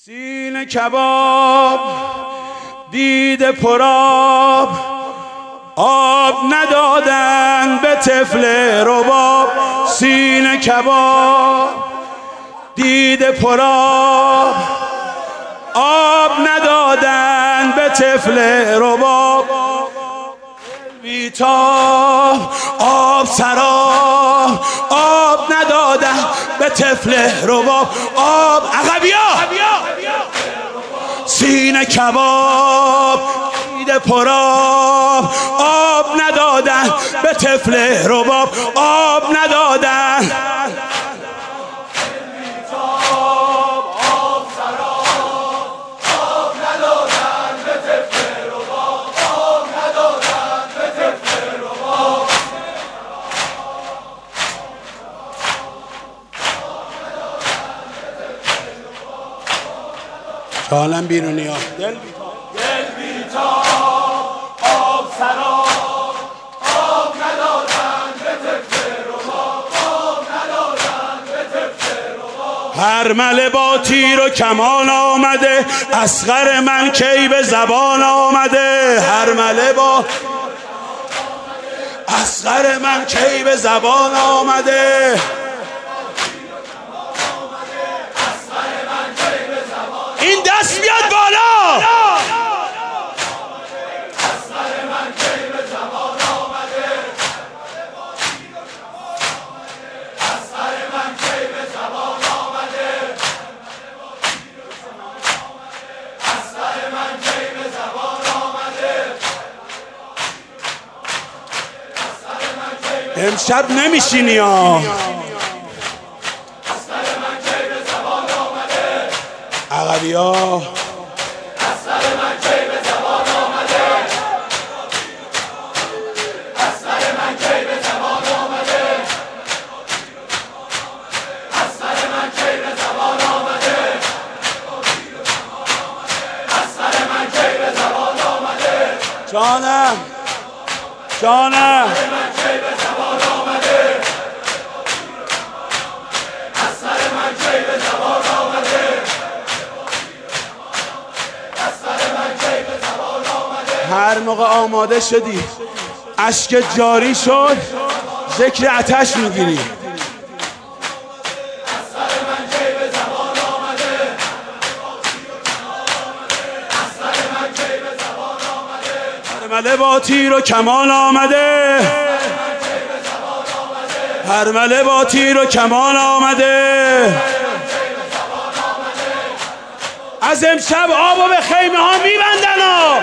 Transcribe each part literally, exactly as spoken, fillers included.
سینه کباب دیده پرآب، آب ندادن به طفل رباب. سینه کباب دیده پرآب، آب ندادن به طفل رباب. بیتاب آب سراب، آب ندادن به طفل رباب. آب عقبیا سینه کباب دیده پرآب، آب ندادن به طفل رباب. آب ندادن حالا بیرونی ها دل بیتاب آب سراب، آب ندادن به طفل رباب. آب ندادن به طفل رباب. هرمله با تیر و کمان آمده، اصغر من کی به زبان آمده. هرمله با اصغر من کی به زبان آمده. این دست بیاد بالا. امشب نمیشینی ها. عقبی ها جانم جانم هر موقع آماده شدی اشک جاری شد ذکر آتش میگیری. هرمله با تیر و کمان آمده، هرمله با تیر و کمان آمده. از امشب آبو به خیمه ها میبندن ها.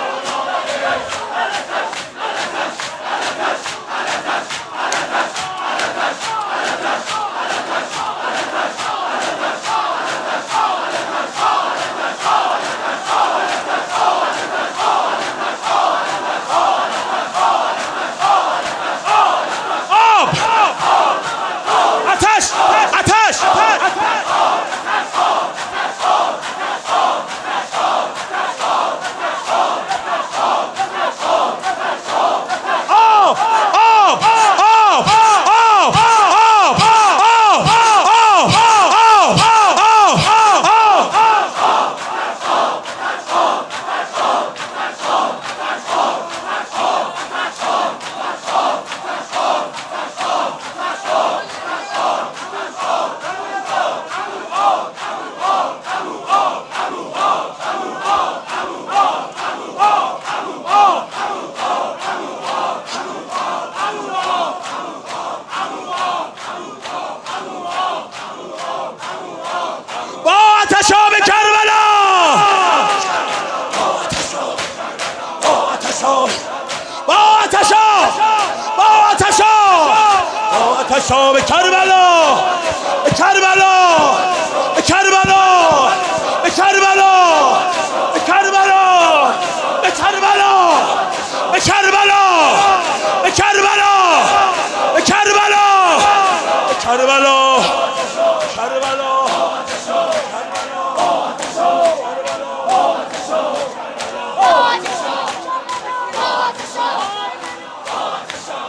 آتشا به کربلا، به کربلا، به کربلا، به کربلا، به کربلا، به کربلا، به کربلا، به کربلا، به کربلا، به کربلا، کربلا.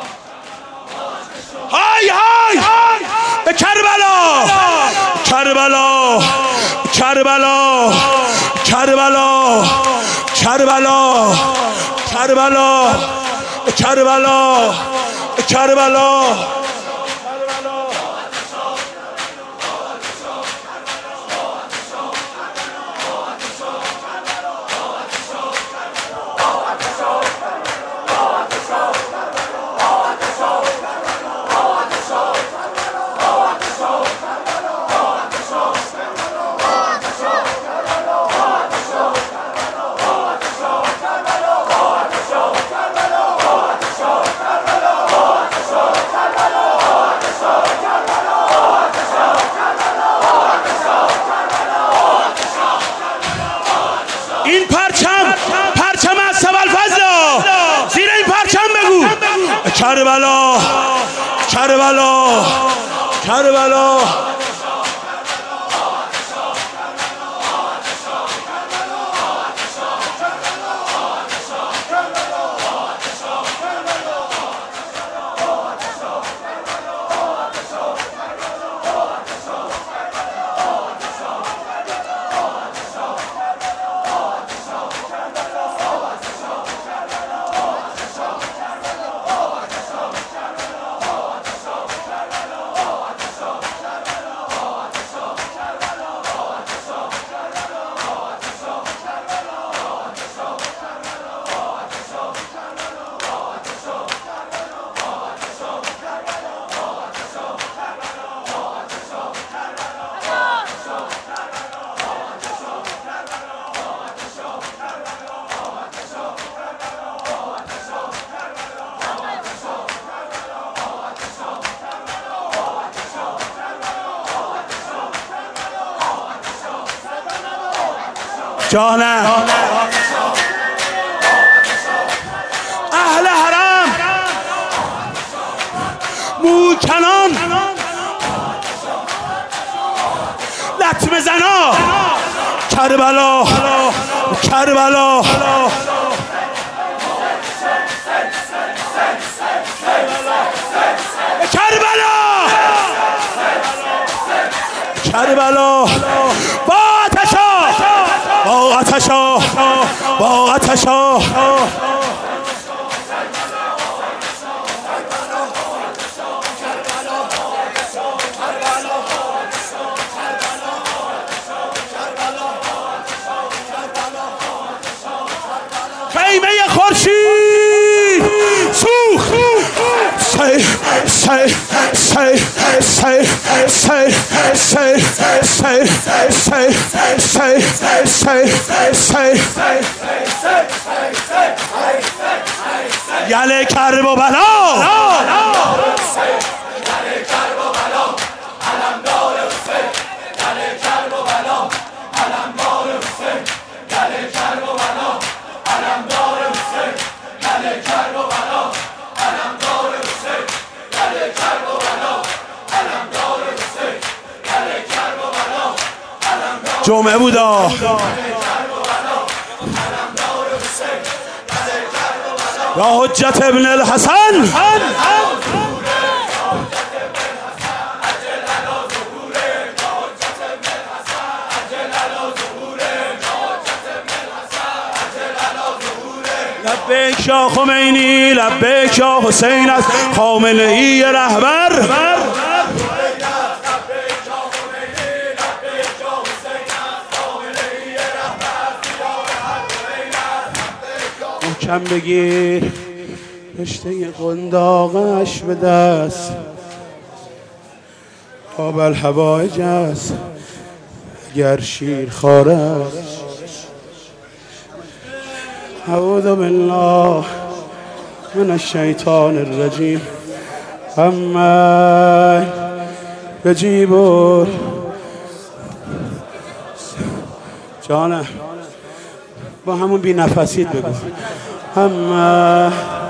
های های به کربلا، کربلا. کربلا کربلا کربلا کربلا کربلا کربلا این پرچم پرچم از ابوالفضل زیر این پرچم بگو کربلا کربلا کربلا جانم اهل حرم موکنان لطمه زنا کربلا کربلا کربلا کربلا با آتشا با آتشا با آتشا خیمه خورشید سوخت سی سی سی سی سی سی سی سی سی سی یله کرب و بلا جمعه بودا یا حجت ابن الحسن لبیک شاه خمینی لبیک یا حسین از خامنه‌ای رهبر کم بگیر رشته قنداقش به دست آب الحوایج است اگر شیر خوار است اعوذ بالله من الشیطان الرجیم اما بجیبور جانم با همون بی نفسیت بگو اما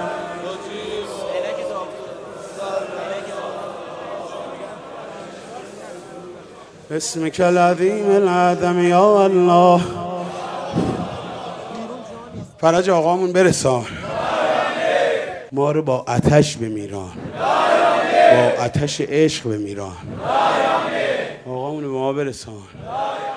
اسمك العظیم العظم یا الله فرج آقامون برسان ما رو با آتش بمیران با آتش عشق بمیران آقامون به ما برسان